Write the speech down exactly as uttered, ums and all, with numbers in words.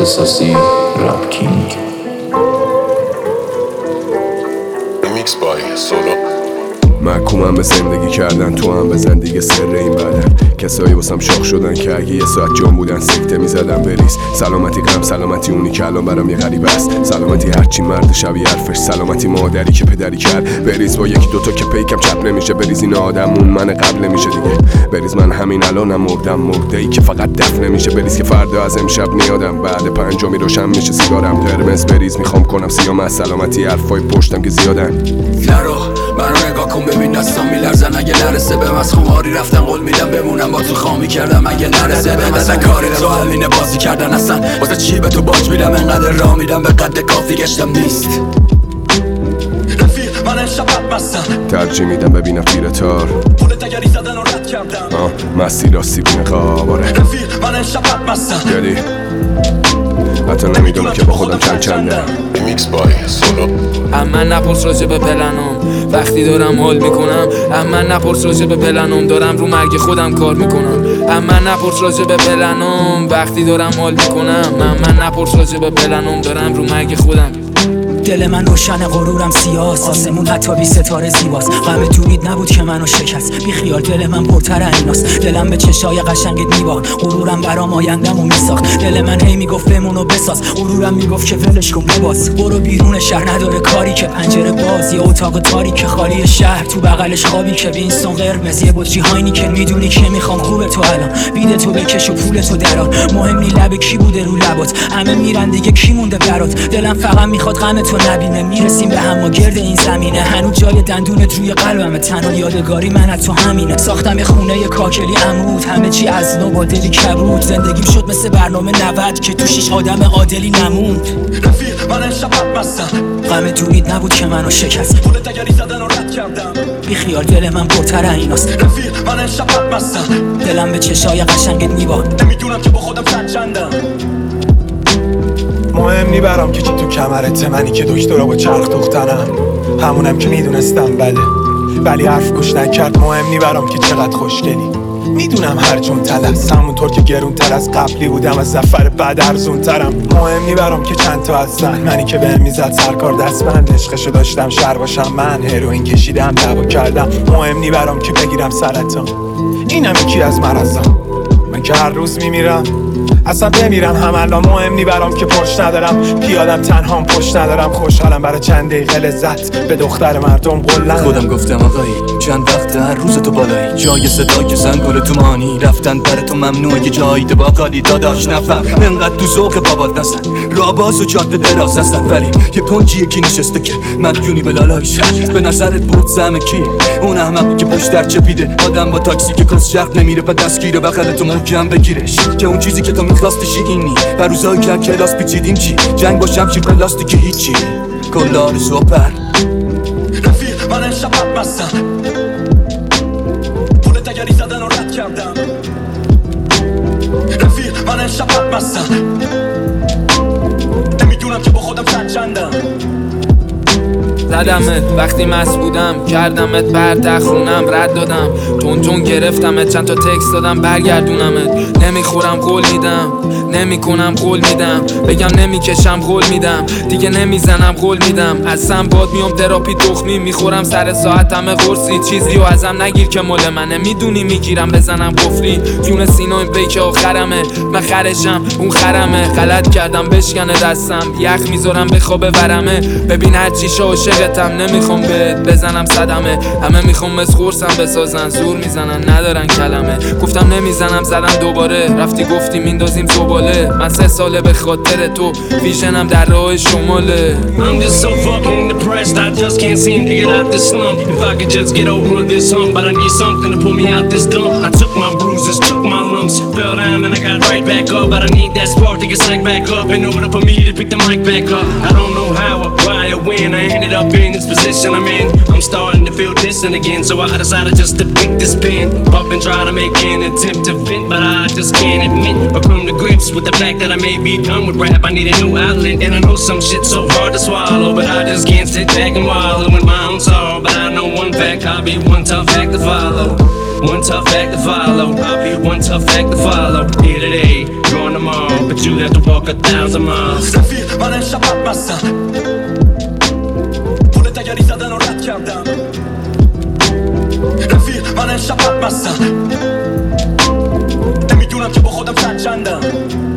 اختصاصی راب کینگ. میکس بای سولو. محکومم به زندگی کردن، تو هم بزن دیگه سر این بدن. کسایی واسم شاخ شدن که اگه یه ساعت جان بودن سکته میزدن بریز. سلامتی غم، سلامتی اونی که الان برام یه غریبه است. سلامتی هرچی مرد شبیه حرفش، سلامتی مادری که پدری کرد بریز. با یکی دوتا که پیکم چپ نمیشه بریز. این آدمون من قبل نمیشه دیگه بریز. من همین الانم مردم، مرده ای که فقط دفن نمیشه بریز. که فردا از امشب نیادم، بعد پنجمی روشن میشه سیگارم قرمز بریز. میخوام کنم سیام از سلامتی حرفای پشتم که زیادن. نرو منو نگاه کن ببین دستام میلرزن اگه نرسه به از خماری رفتم قول میدم بمونم با تو خامی کردم اگه نرسه به اصلا کاری تو همینه بازی کردن اصلا واسه چی به تو باج میدم انقدر راه میدم به قد کافی گشتم نیست رفیق من شبت بستم ترجیح میدم ببینم تیر تار پولت اگری زدن و رد کردم آه مستی راستی بینه قاباره رفیق من شبت بستم یادی حتی نمیدونم که با خودم چند چنده. میکس بای سولو. اما نپرس راجع به پلنم وقتی دارم حال میکنم. اما نپرس راجع به پلنم دارم رو مرگ خودم کار میکنم. اما نپرس راجع به پلنم وقتی دارم حال میکنم. اما نپرس راجع به پلنم دارم رو مرگ خودم. دل من روشن غرورم سیاست، آسمون حتی بی ستاره زیباست. غم تورید نبود که منو شکست، بی خیال دل من پرتر ایناست. دلم به چشای قشنگت میباخت، غرورم برام آیندمو میساخت. دل من هی میگفت بمونو بساز، غرورم میگفت که ولش کن بباز. برو بیرون شهر نداره کاری که پنجره باز. یه اتاق تاریک خالی شهر تو بغلش خوابی که وینستون قرمز. یه بطری هاینیکن میدونی که میخوام خوبه تو الان. بیده تو بکش و پول تو درار، مهم نی لب کی بوده رو لبات. همه میرن دیگه کی مونده برات. دلم فقط میخواد غم تو نبینه. میرسیم به هم ما گرد این زمینه. هنوز جای دندونت روی قلبمه، تنها یادگاری من از تو همینه. ساختم یه خونه یه کاکلی عمود، همه چی از نو با دلی کبود. زندگیم شد مثل برنامه نود که تو شیش آدم عادلی نموند. رفیق من شبت بستم، غم تورید نبود که منو شکست. پولت اگری زدن و رد کردم. بی خیال دل من پرتر ایناست. رفیق من شبت بستم، دلم به چشای قشنگت میباخت. نمیدونم که با خودم چند چندم. مهم نی برام که چی تو کمرته، منی که دکترا با چرخ دوختنم. همونم که میدونستم بله ولی حرف گوش نکرد. مهم نی برام که چقدر خوشگلی، میدونم هر جون تلس. همونطور که گرون تر از قبلی بودم، از زفر بعد ارزون ترم. مهم نی برام که چند تا از زن، منی که بهم میزد سرکار دستبند. عشقشو داشتم شر باشم من، هروئین کشیدم دعوا کردم. مهم نی برام که بگیرم سرطان، اینم یکی از مرضام. من که هر روز میمیرم اصلا بمیرم هم الان. مهم نی برام که پشت ندارم، پیادم تنهام پشت ندارم. خوشحالم برای چند دقیقه لذت، به دختر مردم قول ندارم. خودم گفتم آقایی چند وقت هر روز تو بالایی. جای صدای زنگل تو مانی رفتن برای تو ممنوعه. جایی با خالی داداش نفر انقدر تو ذوق بابات نستن. راه باز و جاده دراز هستن ولی یه پنجی یکی نشسته که مدیونی به لالایش. به نظرت بود زمه کی اون احمق که پشت در چپیده. آدم با تاکسی که کس شرق نمیره و دستگیره بغل تو محکم بگیرش. که اون چیزی که تو میخواستشی اینی و روزایی که کلاس پیچیدیم چی جنگ با شمشیر پلاستیکی هیچی کل آرزو پر. رفیق من شبت بستم، پولت اگری زدن و رد کردم. رفیق من شبت بستم، نمیدونم که با خودم چند چندم. زدمت وقتی مست بودم، کردمت بر خونم رد دادم. تون تون گرفتمت چند تا تکست دادم برگردونمت. نمیخورم قول میدم، نمیکنم قول میدم. بگم نمیکشم قول میدم، دیگه نمیزنم قول میدم. از سم باد میام تراپی تخمی میخورم سر ساعت همه قرصی. چیزی و ازم نگیر که مال منه، میدونی میگیرم بزنم قفلی. جون سینا این بیک آخرمه، من خرشم اون خرمه. غلط کردم بشکنه دستم، یخ میذارم بخوابه ورمه. ببین هرچی عاشقتم نمیخوام بهت بزنم صدمه. همه میخوام از خورسم بسازن، زور میزنن ندارن کلمه. گفتم نمیزنم زدم دوباره، رفتی گفتی میندازیم زباله. من سه ساله به خاطر تو ویژنم در راه شماله. I'm just so fucking depressed, I just can't seem to get out this slump. If I could just get over this hump, but I need something to pull me out this dump. I took my bruises, took my lumps, fell down and I got right back up. But I need that spark to get psyched back up in order for me to pick the mic back up. I don't know how or why or when I ended up in this position I'm in. I'm starting to feel distant again, so I decided just to pick this pen up and try to make an attempt to vent, but I just can't admit or come to grips with the fact that I may be done with rap. I need a new outlet, and I know some shit's so hard to swallow, but I just can't sit back and wallow in my own sorrow. But I know one fact, I'll be one tough act to follow. One tough act to follow. I'll be one tough act to follow. Here today, gone tomorrow, but you have to walk a thousand miles. رفیق من امشب حد بستم پول تگری زدن و رد کردم رفیق من امشب حد بستم نمیدونم که با خودم چند چندم